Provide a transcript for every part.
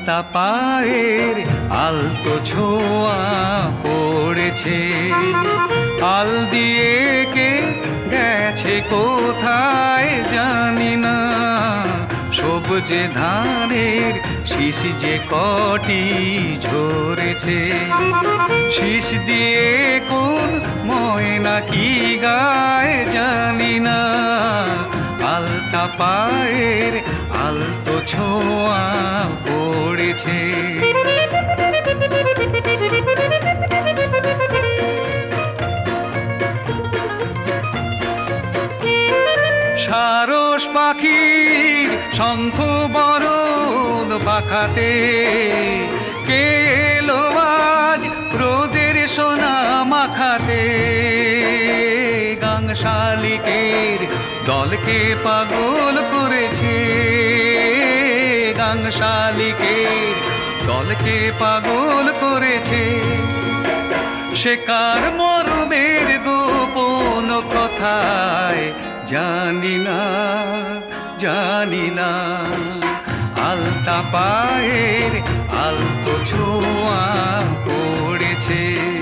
আলতা পায়ের আলতো ছোঁয়া পড়েছে, আল দিয়ে কে গেছে কোথায় জানি না। সবুজে ধানের শীষ যে কটি ঝরেছে, শীষ দিয়ে কোন ময়না কি গায় জানি না। আলতা পায়ের আলতো ছোঁয়া পড়েছে। সারস পাখির শঙ্খ বরণ পাখাতে কে এলো আজ রোদের সোনা মাখাতে। গাং শালিকের দলকে পাগল করেছে, গাং শালিকের দলকে পাগল করেছে। সে কার মরমের গোপন কথায় জানি না, জানি না। আলতা পায়ের আলতো ছোঁয়া পড়েছে।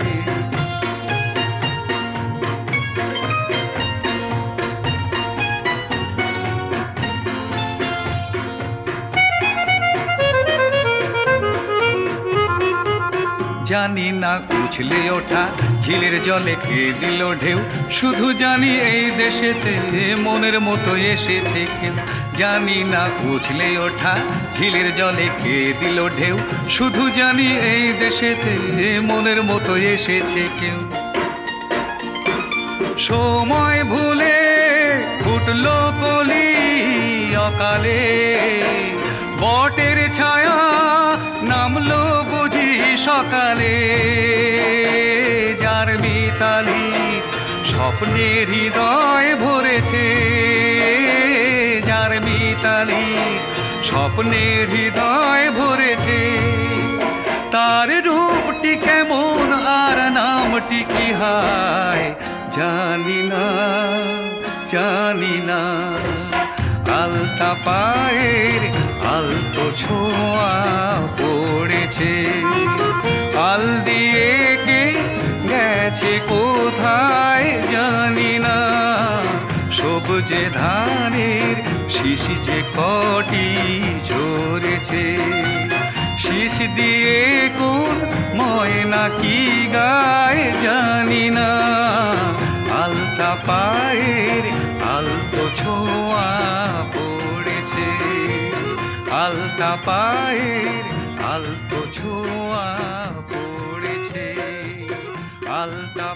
জানি না উছলে ওঠা ঝিলের জলে কে দিল ঢেউ, শুধু জানি এই দেশেতে মনের মতো এসেছে কেউ। জানি না উছলে ওঠা ঝিলের জলে কে দিল ঢেউ, শুধু জানি এই দেশেতে মনের মতো এসেছে কেউ। সময় ভুলে ফুটলো কলি অকালে, বটের ছায়া নামলো বুঝি সকালে। যার মিতালি স্বপ্নের হৃদয় ভরেছে, যার মিতালি স্বপ্নের হৃদয় ভরেছে। তার রূপটি কেমন আর নামটি কি হায় জানি না, জানি না। আলতা পায়ের আলতো ছোঁয়া পড়েছে, আল দিয়ে কে গেছে কোথায় জানি না। সবুজে ধানের শীষ যে কটি ঝরেছে, শীষ দিয়ে কোন ময়না কি গায় জানি না। আলতা পায়ের আলতো ছোঁয়া পড়েছে, আলতা পায়ের আলতো ছোঁয়া পড়েছে, আলতা